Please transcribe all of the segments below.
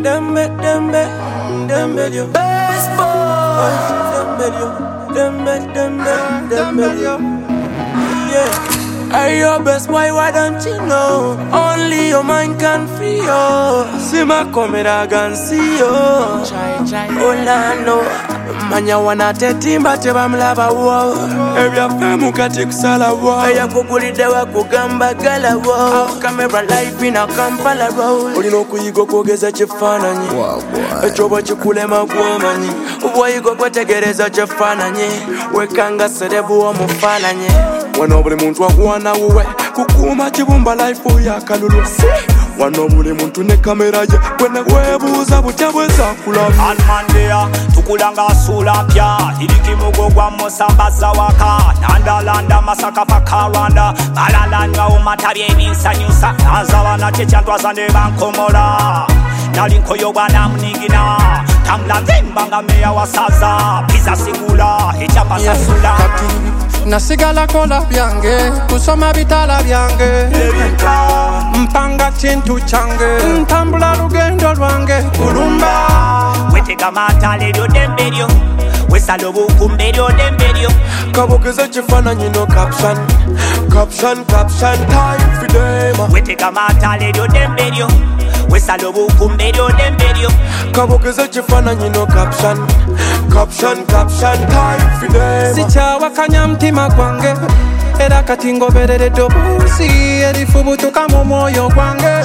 Dembe yo. Best boy. Dembe yo. Yeah. Hey yo, best boy, why don't you know? Only your mind can free you. See my camera can see you. Ola no. Manya wana tetimba teba mlaba wo. Ebya femu kati kusala wo. Eya kugulide wa kugamba gala wo. Camera life in a Kampala road. Olino kuyigo kogeza chifananyi. Echoba chikulema kuamanyi. Uwayigo kwetegereza chifananyi. Wekanga serebu wa mufananyi. Wano buli muntu akuwana uwe kukuma kibumba life ya kalulu. Wano buli muntu ne kamera ye kwena webuza butya bweza kulaba. On Monday tukulanga sula pya iriki mugogwa musambaza waka nandalanda masaka pakaranda balalanga umatabi ebinsanyusa azabana chechandwaza ne bankomola nalinkoyo bwana munigina tamla mbanga meya wasaza pizza singula echapa sasula nasigala kola byange kusoma bitala byange mpanga chintu change ntambula lugendo lwange kulumba wetega matale lyo demberyo wesalo bukumberyo demberyo kabokeza chifananyi no caption time for them. Wetega matale lyo demberyo wesalo bukumberyo demberyo kabokeza chifananyi no caption time for them. Sichawa kanya mtima gwange era kati ngoberere dobusi erifubutuka mu mwoyo gwange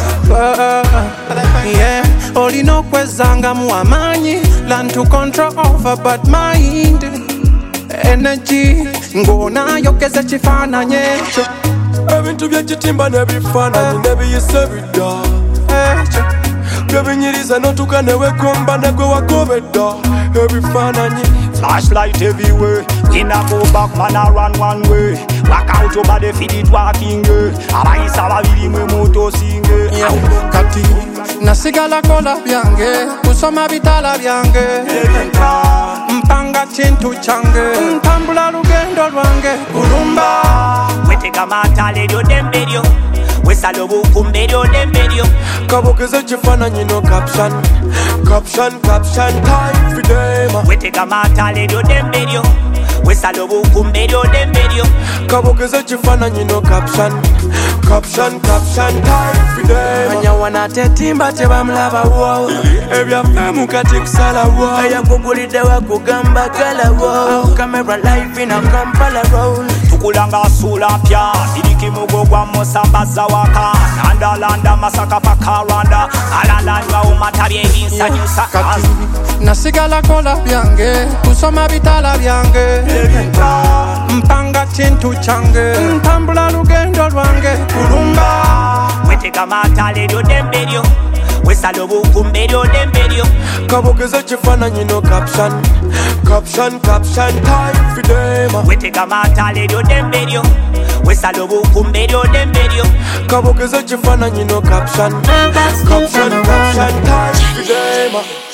yeah. Olina okwezanga mu amanyi learn to control over bad mind energy ngona yokeza chifananyi ekyo ebintu byekitimba nebifananyi nebiyise bidda byebinyiriza notuka newegomba negwe wagobedda ebifananyi flashlight everywhere in a go back man a run one way walk out over the feed it walking abayisa babiri mwe moto singe kati nasigala kola byange kusoma bitala byange mpanga chintu change ntambula lugendo lwange kulumba wetega matale lyo demberyo wesalo bukumberyo demberyo kabokeza chifananyi no caption time for them. Wetega matale lyo demberyo wesalo bukumberyo demberyo kabokeza chifananyi no caption time for them. Manya wana tetimba teba mlaba wo. Ebya femu kati kusala wo. Eya kugulide wa kugamba gala wo. Camera life in a Kampala road. Tukulanga sula pya iriki mugogwa musambaza waka nandalanda masaka pakaranda alalanga umatabi ebinsanyusa nasigala kola byange kusoma bitala byange mpanga chintu change ntambula lugendo lwange kulumba wetega matale lyo demberyo wesalo bukumberyo demberyo kabokeza chifananyi no caption time for them. Wetega matale lyo demberyo wesalo bukumberyo demberyo kabokeza chifananyi no caption time for them.